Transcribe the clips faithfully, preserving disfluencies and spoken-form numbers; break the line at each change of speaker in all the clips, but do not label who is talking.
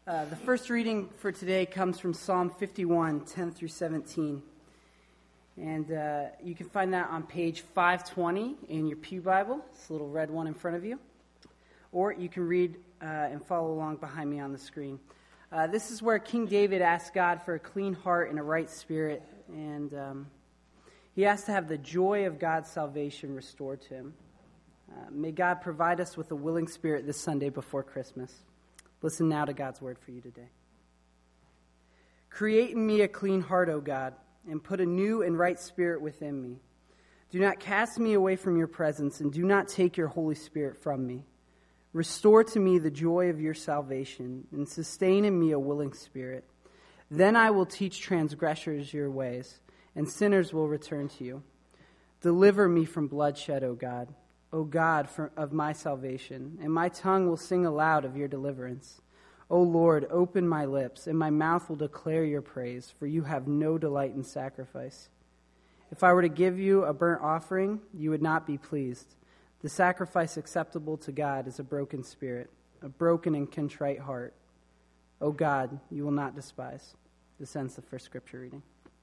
Uh, the first reading for today comes from Psalm fifty-one, ten through seventeen. And uh, you can find that on page five twenty in your pew Bible. It's a little red one in front of you. Or you can read uh, and follow along behind me on the screen. Uh, this is where King David asked God for a clean heart and a right spirit. And um, he asked to have the joy of God's salvation restored to him. Uh, may God provide us with a willing spirit this Sunday before Christmas. Listen now to God's word for you today. Create in me a clean heart, O God, and put a new and right spirit within me. Do not cast me away from your presence, and do not take your Holy Spirit from me. Restore to me the joy of your salvation, and sustain in me a willing spirit. Then I will teach transgressors your ways, and sinners will return to you. Deliver me from bloodshed, O God. O God, for, of my salvation, and my tongue will sing aloud of your deliverance. O Lord, open my lips, and my mouth will declare your praise, for you have no delight in sacrifice. If I were to give you a burnt offering, you would not be pleased. The sacrifice acceptable to God is a broken spirit, a broken and contrite heart. O God, you will not despise. This ends the first scripture reading.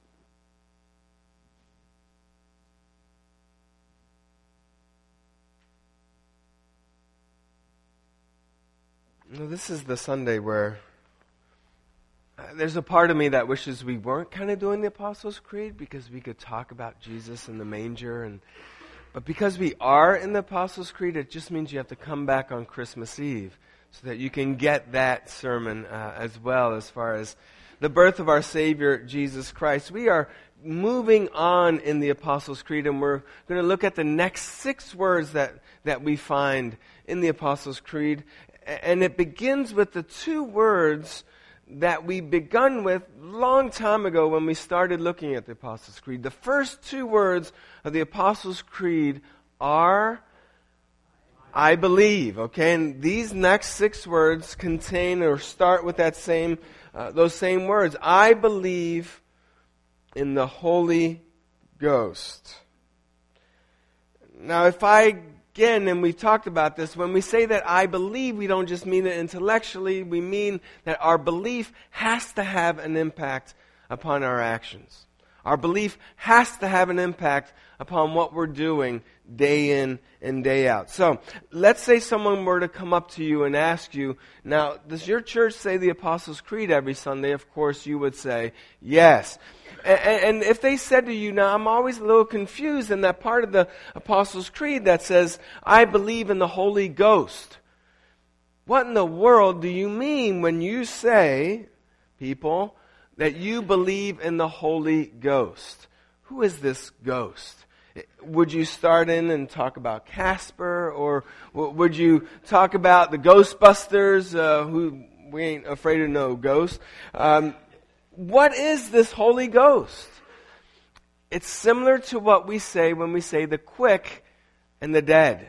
Well, this is the Sunday where uh, there's a part of me that wishes we weren't kind of doing the Apostles' Creed because we could talk about Jesus in the manger. and But because we are in the Apostles' Creed, it just means you have to come back on Christmas Eve so that you can get that sermon uh, as well as far as the birth of our Savior, Jesus Christ. We are moving on in the Apostles' Creed, and we're going to look at the next six words that, that we find in the Apostles' Creed. And it begins with the two words that we begun with long time ago when we started looking at the Apostles' Creed. The first two words of the Apostles' Creed are, I believe. Okay, and these next six words contain or start with that same, uh, those same words. I believe in the Holy Ghost. Now, if I Again, and we've talked about this, when we say that I believe, we don't just mean it intellectually. We mean that our belief has to have an impact upon our actions. Our belief has to have an impact upon what we're doing day in and day out. So, let's say someone were to come up to you and ask you, now, does your church say the Apostles' Creed every Sunday? Of course, you would say, yes. And if they said to you, now I'm always a little confused in that part of the Apostles' Creed that says, I believe in the Holy Ghost. What in the world do you mean when you say, people, that you believe in the Holy Ghost? Who is this ghost? Would you start in and talk about Casper? Or would you talk about the Ghostbusters, uh, who we ain't afraid of no ghosts? Um, What is this Holy Ghost? It's similar to what we say when we say the quick and the dead.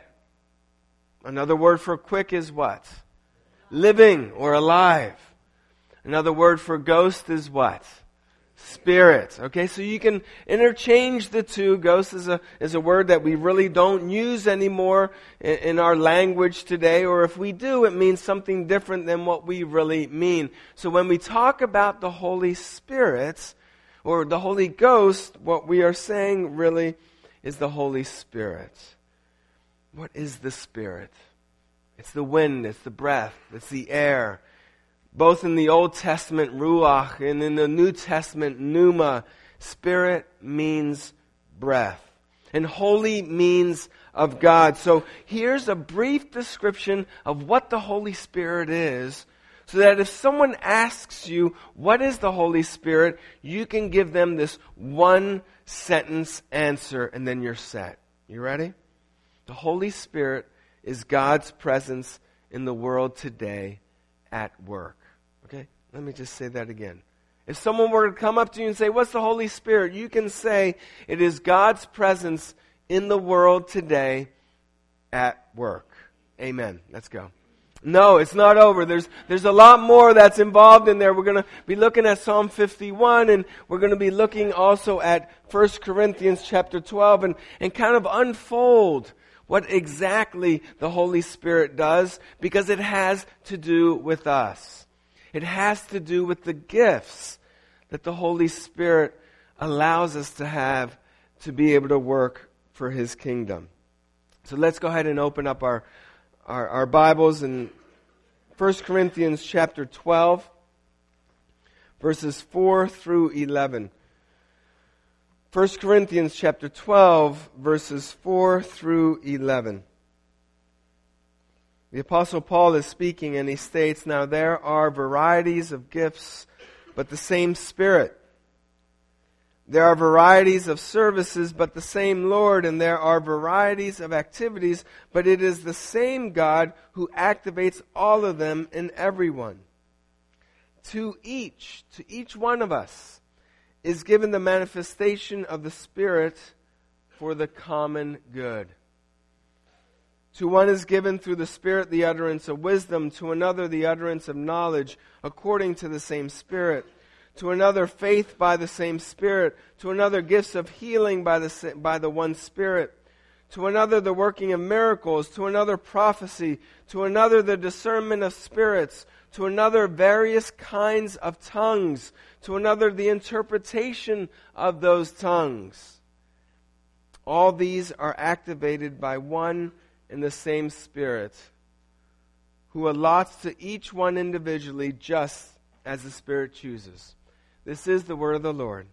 Another word for quick is what? Living or alive. Another word for ghost is what? Spirit. Okay, so you can interchange the two. Ghost is a is a word that we really don't use anymore in, in our language today, or if we do, it means something different than what we really mean. So when we talk about the Holy Spirit or the Holy Ghost, what we are saying really is the Holy Spirit. What is the Spirit? It's the wind, it's the breath, it's the air. Both in the Old Testament, ruach, and in the New Testament, pneuma, spirit means breath. And holy means of God. So here's a brief description of what the Holy Spirit is, so that if someone asks you, what is the Holy Spirit, you can give them this one sentence answer, and then you're set. You ready? The Holy Spirit is God's presence in the world today at work. Okay, let me just say that again. If someone were to come up to you and say, what's the Holy Spirit? You can say, it is God's presence in the world today at work. Amen. Let's go. No, it's not over. There's there's a lot more that's involved in there. We're going to be looking at Psalm fifty-one, and we're going to be looking also at First Corinthians chapter twelve, and, and kind of unfold what exactly the Holy Spirit does, because it has to do with us. It has to do with the gifts that the Holy Spirit allows us to have to be able to work for His kingdom. So let's go ahead and open up our, our, our Bibles in First Corinthians chapter twelve, verses four through eleven. First Corinthians chapter twelve, verses four through eleven. The Apostle Paul is speaking and he states, "Now there are varieties of gifts, but the same Spirit. There are varieties of services, but the same Lord. And there are varieties of activities, but it is the same God who activates all of them in everyone. To each, to each one of us, is given the manifestation of the Spirit for the common good. To one is given through the Spirit the utterance of wisdom, to another the utterance of knowledge, according to the same Spirit. To another faith by the same Spirit, to another gifts of healing by the, by the one Spirit, to another the working of miracles, to another prophecy, to another the discernment of spirits, to another various kinds of tongues, to another the interpretation of those tongues. All these are activated by one and the same Spirit, who allots to each one individually just as the Spirit chooses." This is the word of the Lord.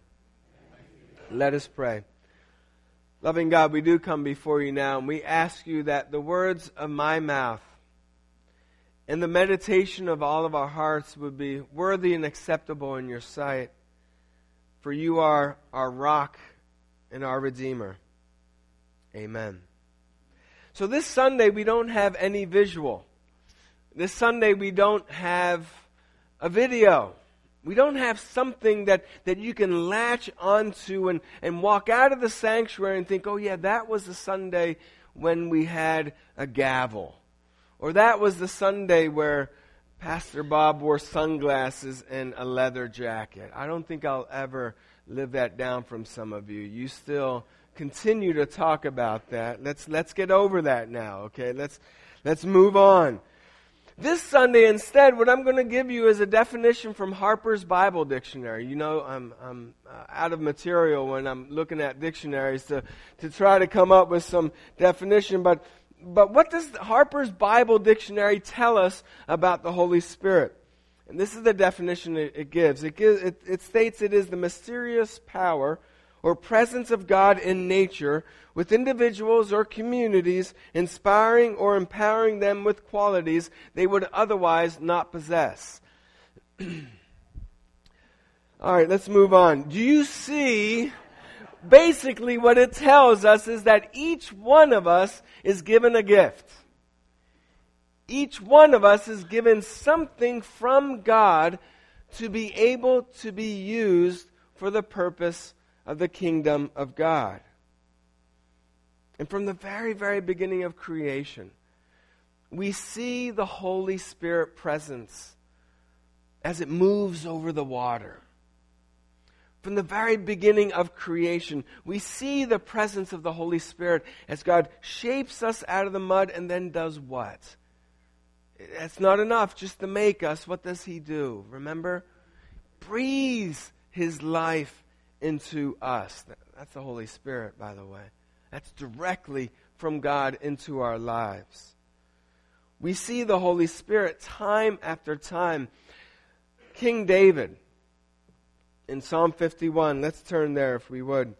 Let us pray. Loving God, we do come before you now, and we ask you that the words of my mouth and the meditation of all of our hearts would be worthy and acceptable in your sight. For you are our rock and our Redeemer. Amen. So this Sunday we don't have any visual. This Sunday we don't have a video. We don't have something that, that you can latch onto and, and walk out of the sanctuary and think, oh yeah, that was the Sunday when we had a gavel. Or that was the Sunday where Pastor Bob wore sunglasses and a leather jacket. I don't think I'll ever live that down from some of you. You still continue to talk about that. Let's let's get over that now, okay? Let's let's move on. This Sunday, instead, what I'm going to give you is a definition from Harper's Bible Dictionary. You know, I'm, I'm uh, out of material when I'm looking at dictionaries to, to try to come up with some definition. But, but what does Harper's Bible Dictionary tell us about the Holy Spirit? And this is the definition it, it gives. It, gives it, it states it is the mysterious power or presence of God in nature with individuals or communities, inspiring or empowering them with qualities they would otherwise not possess. All right, let's move on. Do you see, basically what it tells us is that each one of us is given a gift. Each one of us is given something from God to be able to be used for the purpose of the kingdom of God. And from the very, very beginning of creation, we see the Holy Spirit presence as it moves over the water. From the very beginning of creation, we see the presence of the Holy Spirit as God shapes us out of the mud and then does what? It's not enough just to make us. What does He do? Remember? Breathes His life into us. That's the Holy Spirit, by the way. That's directly from God into our lives. We see the Holy Spirit time after time. King David, in Psalm fifty-one, let's turn there if we would.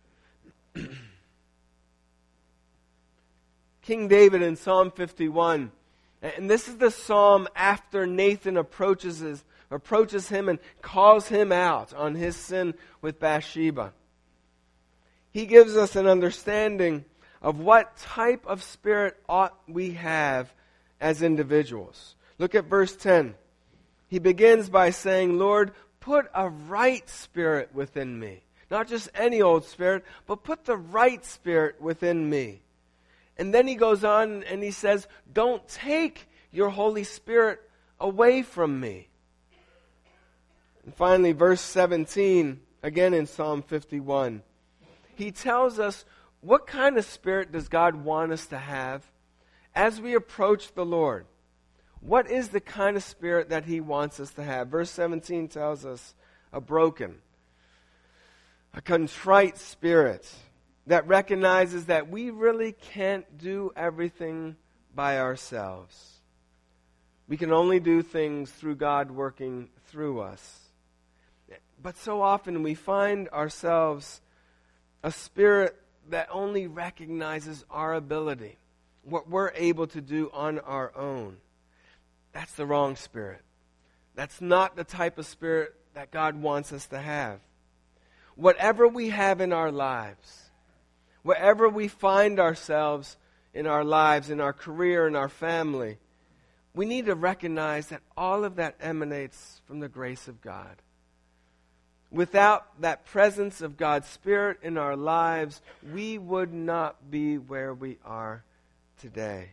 King David in Psalm fifty-one, and this is the psalm after Nathan approaches his approaches him and calls him out on his sin with Bathsheba. He gives us an understanding of what type of spirit ought we have as individuals. Look at verse ten. He begins by saying, Lord, put a right spirit within me. Not just any old spirit, but put the right spirit within me. And then he goes on and he says, don't take your Holy Spirit away from me. And finally, verse seventeen, again in Psalm fifty-one, he tells us what kind of spirit does God want us to have as we approach the Lord. What is the kind of spirit that he wants us to have? Verse seventeen tells us a broken, a contrite spirit that recognizes that we really can't do everything by ourselves. We can only do things through God working through us. But so often we find ourselves a spirit that only recognizes our ability, what we're able to do on our own. That's the wrong spirit. That's not the type of spirit that God wants us to have. Whatever we have in our lives, wherever we find ourselves in our lives, in our career, in our family, we need to recognize that all of that emanates from the grace of God. Without that presence of God's Spirit in our lives, we would not be where we are today.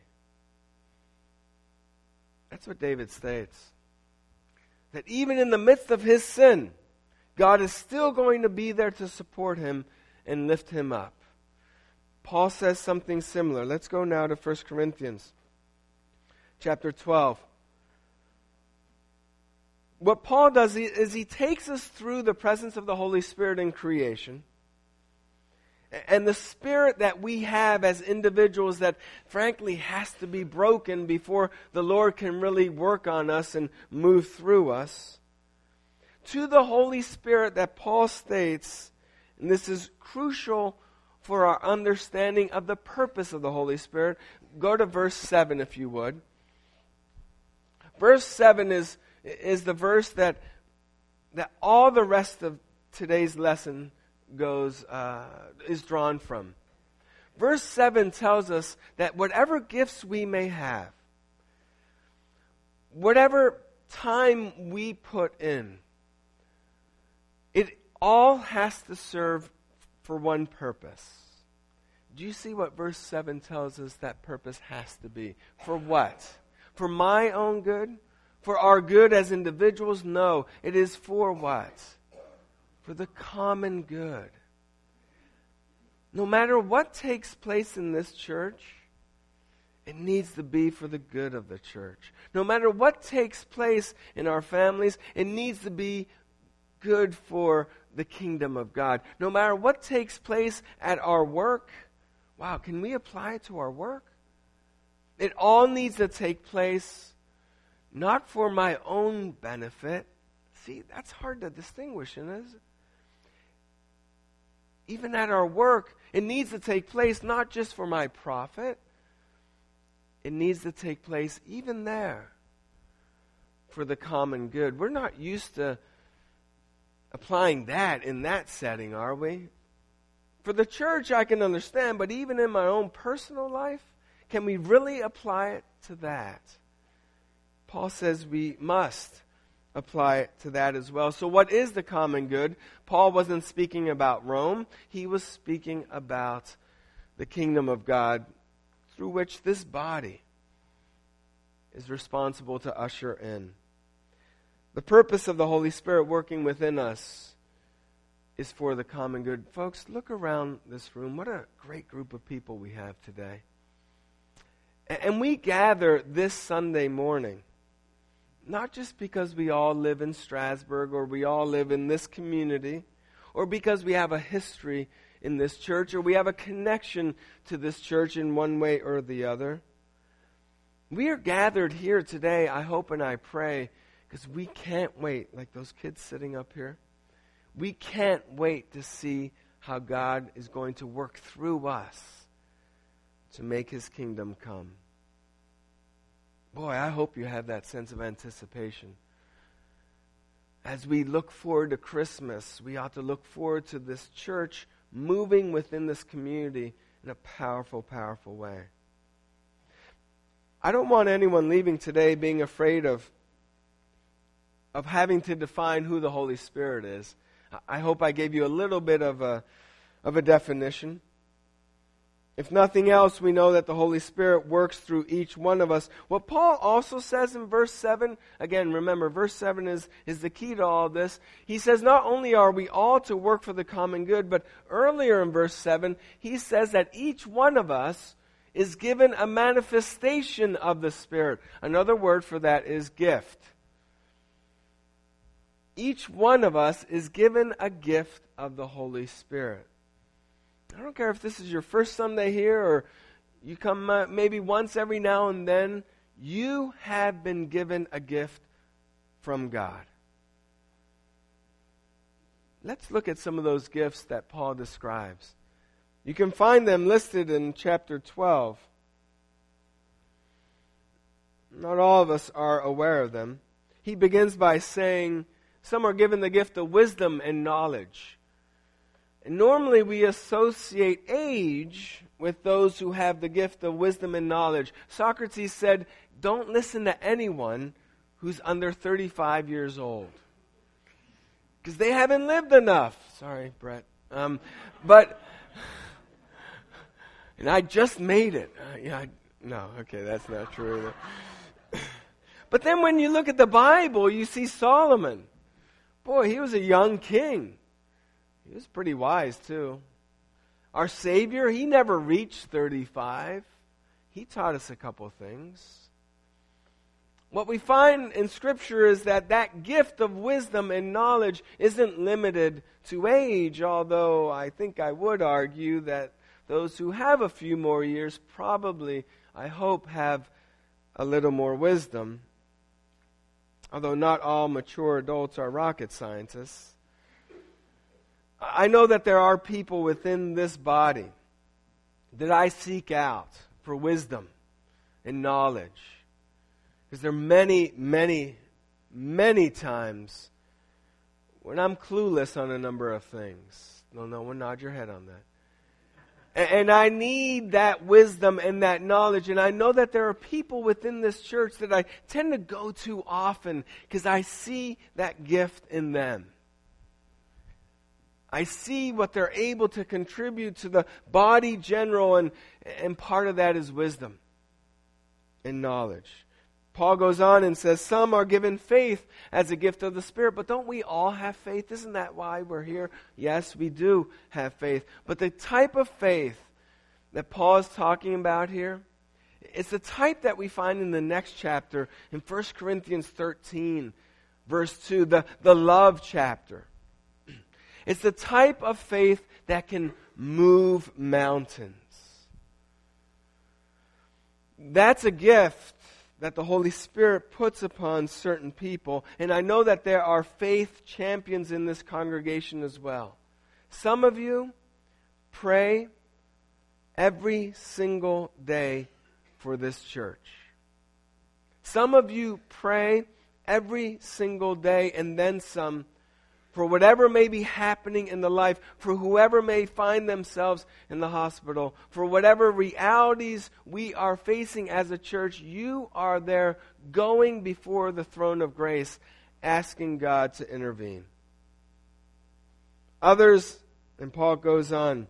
That's what David states. That even in the midst of his sin, God is still going to be there to support him and lift him up. Paul says something similar. Let's go now to First Corinthians chapter twelve. What Paul does is he takes us through the presence of the Holy Spirit in creation, and the spirit that we have as individuals that frankly has to be broken before the Lord can really work on us and move through us, to the Holy Spirit that Paul states, and this is crucial for our understanding of the purpose of the Holy Spirit. Go to verse seven if you would. Verse seven is is the verse that that all the rest of today's lesson goes uh, is drawn from. Verse seven tells us that whatever gifts we may have, whatever time we put in, it all has to serve for one purpose. Do you see what verse seven tells us that purpose has to be? For what? For my own good? For our good as individuals? No. It is for what? For the common good. No matter what takes place in this church, it needs to be for the good of the church. No matter what takes place in our families, it needs to be good for the kingdom of God. No matter what takes place at our work, wow, can we apply it to our work? It all needs to take place not for my own benefit. See, that's hard to distinguish, isn't it? Even at our work, it needs to take place not just for my profit. It needs to take place even there for the common good. We're not used to applying that in that setting, are we? For the church, I can understand, but even in my own personal life, can we really apply it to that? Paul says we must apply it to that as well. So what is the common good? Paul wasn't speaking about Rome. He was speaking about the kingdom of God through which this body is responsible to usher in. The purpose of the Holy Spirit working within us is for the common good. Folks, look around this room. What a great group of people we have today. And we gather this Sunday morning not just because we all live in Strasburg or we all live in this community or because we have a history in this church or we have a connection to this church in one way or the other. We are gathered here today, I hope and I pray, because we can't wait, like those kids sitting up here, we can't wait to see how God is going to work through us to make His kingdom come. Boy, I hope you have that sense of anticipation. As we look forward to Christmas, we ought to look forward to this church moving within this community in a powerful, powerful way. I don't want anyone leaving today being afraid of, of having to define who the Holy Spirit is. I hope I gave you a little bit of a, of a definition. If nothing else, we know that the Holy Spirit works through each one of us. What Paul also says in verse seven, again, remember, verse seven is, is the key to all this. He says not only are we all to work for the common good, but earlier in verse seven, he says that each one of us is given a manifestation of the Spirit. Another word for that is gift. Each one of us is given a gift of the Holy Spirit. I don't care if this is your first Sunday here or you come uh, maybe once every now and then. You have been given a gift from God. Let's look at some of those gifts that Paul describes. You can find them listed in chapter twelve. Not all of us are aware of them. He begins by saying, some are given the gift of wisdom and knowledge. And normally we associate age with those who have the gift of wisdom and knowledge. Socrates said, don't listen to anyone who's under thirty-five years old, because they haven't lived enough. Sorry, Brett. Um, but, and I just made it. Uh, yeah, I, no, okay, that's not true either. But then when you look at the Bible, you see Solomon. Boy, he was a young king. He was pretty wise, too. Our Savior, he never reached thirty-five. He taught us a couple things. What we find in Scripture is that that gift of wisdom and knowledge isn't limited to age, although I think I would argue that those who have a few more years probably, I hope, have a little more wisdom. Although not all mature adults are rocket scientists. I know that there are people within this body that I seek out for wisdom and knowledge. Because there are many, many, many times when I'm clueless on a number of things. No, no one nod your head on that. And I need that wisdom and that knowledge. And I know that there are people within this church that I tend to go to often because I see that gift in them. I see what they're able to contribute to the body general, and, and part of that is wisdom and knowledge. Paul goes on and says, some are given faith as a gift of the Spirit, but don't we all have faith? Isn't that why we're here? Yes, we do have faith. But the type of faith that Paul is talking about here, it's the type that we find in the next chapter, in First Corinthians thirteen, verse two, the, the love chapter. It's the type of faith that can move mountains. That's a gift that the Holy Spirit puts upon certain people. And I know that there are faith champions in this congregation as well. Some of you pray every single day for this church. Some of you pray every single day and then some for whatever may be happening in the life, for whoever may find themselves in the hospital, for whatever realities we are facing as a church, you are there going before the throne of grace, asking God to intervene. Others, and Paul goes on,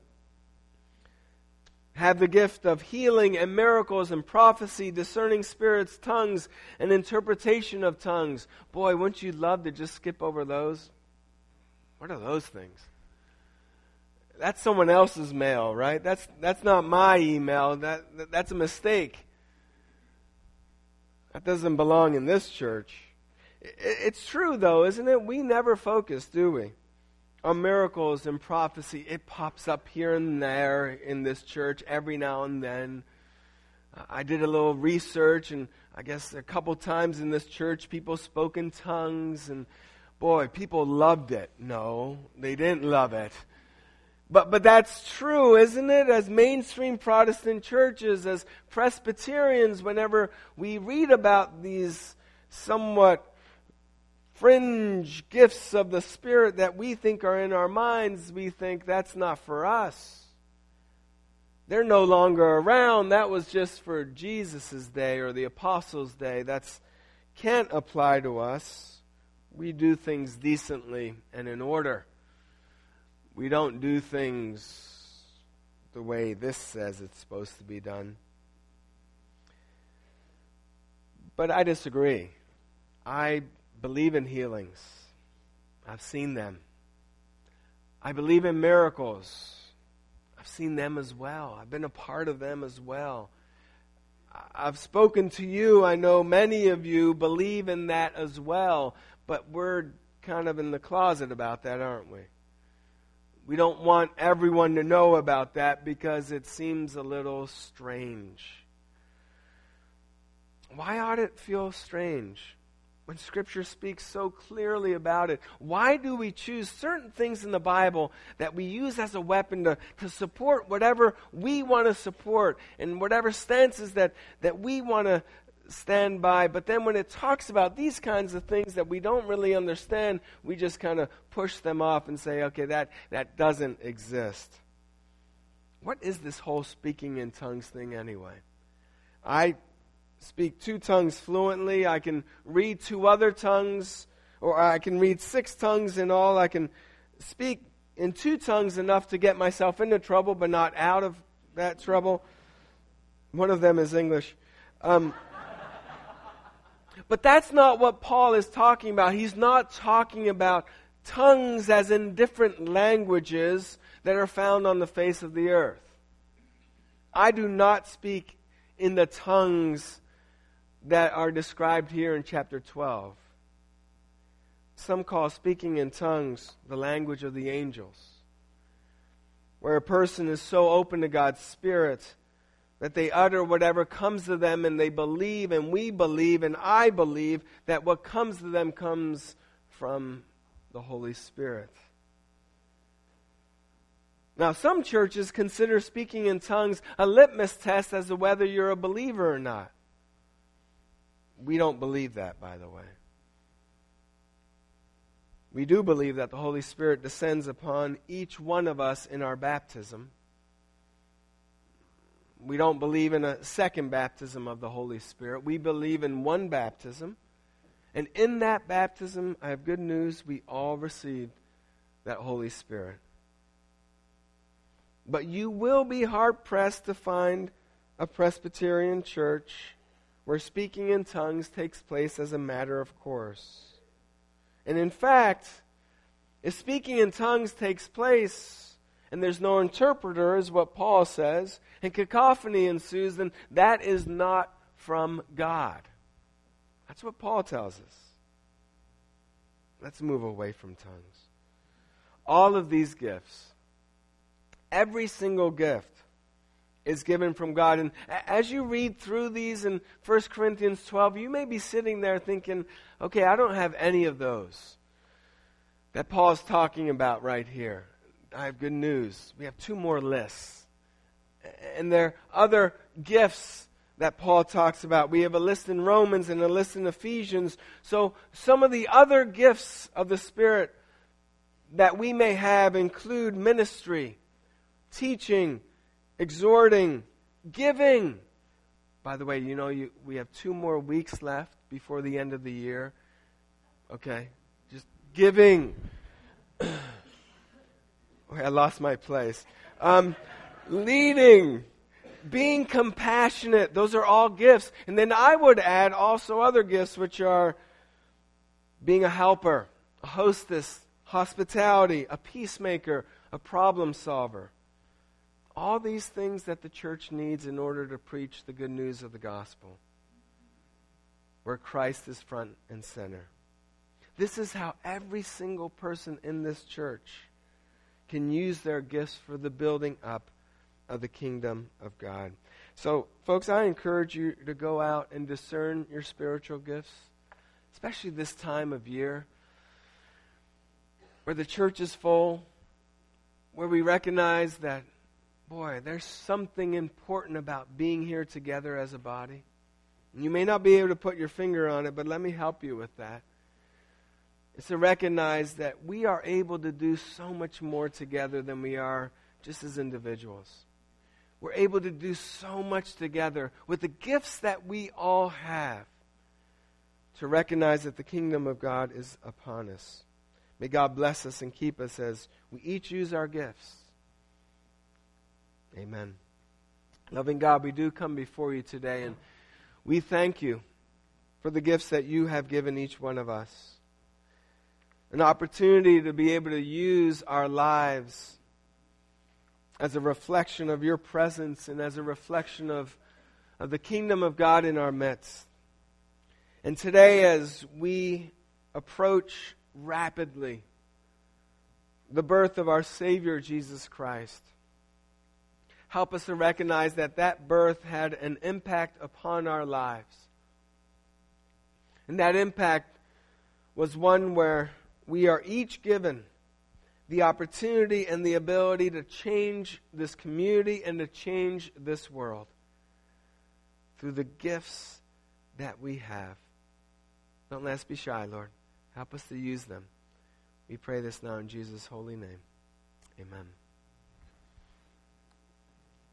have the gift of healing and miracles and prophecy, discerning spirits, tongues, and interpretation of tongues. Boy, wouldn't you love to just skip over those? What are those things? That's someone else's mail, right? That's that's not my email. That, that that's a mistake. That doesn't belong in this church. It, it's true, though, isn't it? We never focus, do we, on miracles and prophecy. It pops up here and there in this church every now and then. I did a little research, and I guess a couple times in this church, people spoke in tongues, and boy, people loved it. No, they didn't love it. But but that's true, isn't it? As mainstream Protestant churches, as Presbyterians, whenever we read about these somewhat fringe gifts of the Spirit that we think are in our minds, we think that's not for us. They're no longer around. That was just for Jesus' day or the apostles' day. That's can't apply to us. We do things decently and in order. We don't do things the way this says it's supposed to be done. But I disagree. I believe in healings. I've seen them. I believe in miracles. I've seen them as well. I've been a part of them as well. I've spoken to you. I know many of you believe in that as well. But we're kind of in the closet about that, aren't we? We don't want everyone to know about that because it seems a little strange. Why ought it feel strange when Scripture speaks so clearly about it? Why do we choose certain things in the Bible that we use as a weapon to, to support whatever we want to support and whatever stances that, that we want to stand by? But then when it talks about these kinds of things that we don't really understand, we just kind of push them off and say, okay, that, that doesn't exist. What is this whole speaking in tongues thing anyway? I speak two tongues fluently. I can read two other tongues, or I can read six tongues in all. I can speak in two tongues enough to get myself into trouble, but not out of that trouble. One of them is English. Um, but that's not what Paul is talking about. He's not talking about tongues as in different languages that are found on the face of the earth. I do not speak in the tongues that are described here in chapter twelve. Some call speaking in tongues the language of the angels, where a person is so open to God's Spirit that they utter whatever comes to them, and they believe, and we believe, and I believe that what comes to them comes from the Holy Spirit. Now, some churches consider speaking in tongues a litmus test as to whether you're a believer or not. We don't believe that, by the way. We do believe that the Holy Spirit descends upon each one of us in our baptism. We don't believe in a second baptism of the Holy Spirit. We believe in one baptism. And in that baptism, I have good news, we all received that Holy Spirit. But you will be hard-pressed to find a Presbyterian church where speaking in tongues takes place as a matter of course. And in fact, if speaking in tongues takes place and there's no interpreter, is what Paul says, and cacophony ensues, then that is not from God. That's what Paul tells us. Let's move away from tongues. All of these gifts, every single gift, is given from God. And as you read through these in First Corinthians twelve, you may be sitting there thinking, okay, I don't have any of those that Paul's talking about right here. I have good news. We have two more lists. And there are other gifts that Paul talks about. We have a list in Romans and a list in Ephesians. So some of the other gifts of the Spirit that we may have include ministry, teaching, exhorting, giving. By the way, you know you, we have two more weeks left before the end of the year. Okay, just giving. Okay, I lost my place. Um, leading, being compassionate. Those are all gifts. And then I would add also other gifts, which are being a helper, a hostess, hospitality, a peacemaker, a problem solver. All these things that the church needs in order to preach the good news of the gospel, where Christ is front and center. This is how every single person in this church can use their gifts for the building up of the kingdom of God. So, folks, I encourage you to go out and discern your spiritual gifts, especially this time of year, where the church is full, where we recognize that, boy, there's something important about being here together as a body. And you may not be able to put your finger on it, but let me help you with that. It's to recognize that we are able to do so much more together than we are just as individuals. We're able to do so much together with the gifts that we all have, to recognize that the kingdom of God is upon us. May God bless us and keep us as we each use our gifts. Amen. Loving God, we do come before you today, and we thank you for the gifts that you have given each one of us. An opportunity to be able to use our lives as a reflection of your presence and as a reflection of of the kingdom of God in our midst. And today, as we approach rapidly the birth of our Savior, Jesus Christ, help us to recognize that that birth had an impact upon our lives. And that impact was one where we are each given the opportunity and the ability to change this community and to change this world through the gifts that we have. Don't let us be shy, Lord. Help us to use them. We pray this now in Jesus' holy name. Amen.